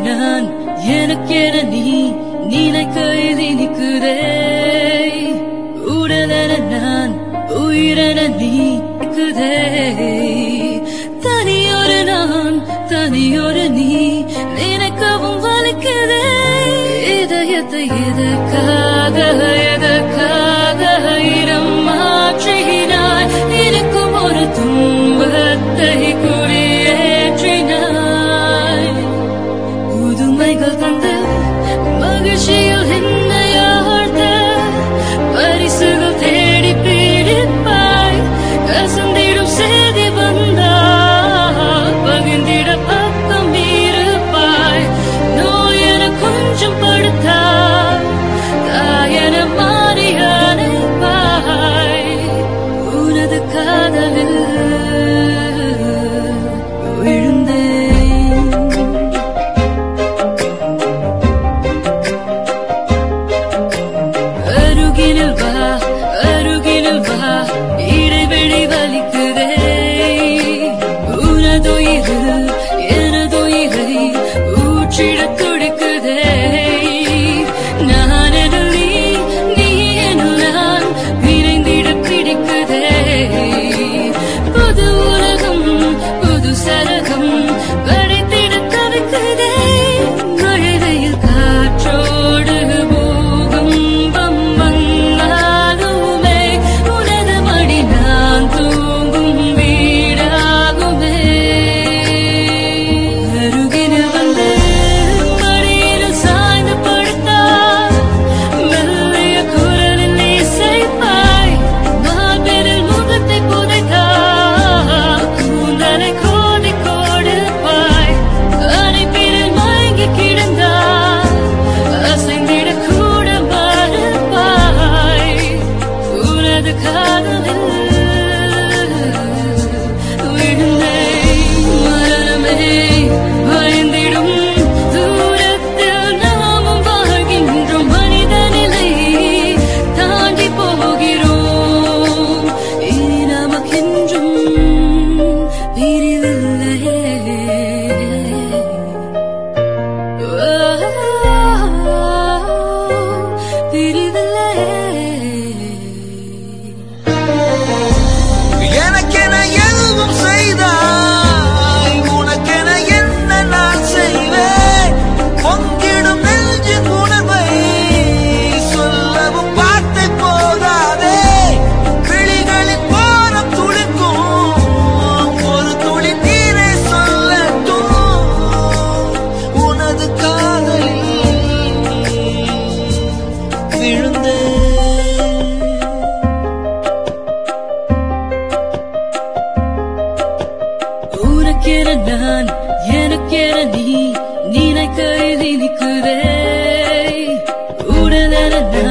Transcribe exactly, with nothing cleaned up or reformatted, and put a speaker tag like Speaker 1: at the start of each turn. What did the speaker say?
Speaker 1: நான் எனக்கென நீ நினைக்கையில் இனிக்குதே உடலென நான் உயிரென நீ இருக்குதே தனியொரு நான் தனியொரு நீ நினைக்கவும் வலிக்குதே இதயத்தை எதற்காக எதற்காக இடம் மாற்றினாய் இருக்கும் ஒரு துன்பத்தை குடியேற்றினாய் புதுமைகள் தந்து மகிழ்ச்சியில் என்னை ஆழ்த்த பரிசுகள் தேடி பிடிப்பாய் கசந்திடும் செய்தி வந்தால் பகிர்ந்திட பக்கம் இருப்பாய் நோய் என கொஞ்சம் படுத்தாய் தாயென மாறி அணைப்பாய் உனது காதலில் விழுந்தேன் அருகினில் வா அருகினில் வா இடைவெளி வலிக்குதே உனதுயிரு எனதுயிரை ஊற்றிடத் துடிக்குதே நான் என நீ நீ என நான் விரைந்திட பிடிக்குதே புது உலகம் புது சரகம் படைத்திட தவிக்குதே மழையில் காற்றோடு பூகம்பம் வந்தாலுமே உனது மடி நான் தூங்கும் வீடாகுமே அருகினில் வந்து மடியில் சாய்ந்து படுத்தாய் மெல்லிய குரலில் இசைப்பாய் மார்பினில் முகத்தை புதைத்தாய் கூந்தலை கோதி கொடுப்பாய் அணைப்பினில் மயங்கி கிடந்தாய் அசைந்திட கூட மறுப்பாய் உனது காதலில் விழுந்தேன் மரணமே பயந்திடும் தூரத்தில் நாமும் வாழ்கின்றோம் மனித நிலை தாண்டி போகிறோம் இனி நமக்கென்றும் பிரிவில்லையே
Speaker 2: எனக்கென எதுவும் செய்தாய் உனக்கென என்ன நான் செய்வேன் பொங்கிடும் நெஞ்சின் உணர்வை சொல்லவும் வார்த்தை போதாதே விழிகளின் போரம் துளிக்கும் ஒரு துளி நீரை சொல்லட்டும் உனது காதலில் விழுந்தேன்
Speaker 1: உனக்கென நான் எனக்கென நீ நினைக்கையில் இனிக்குதே உடலென நான்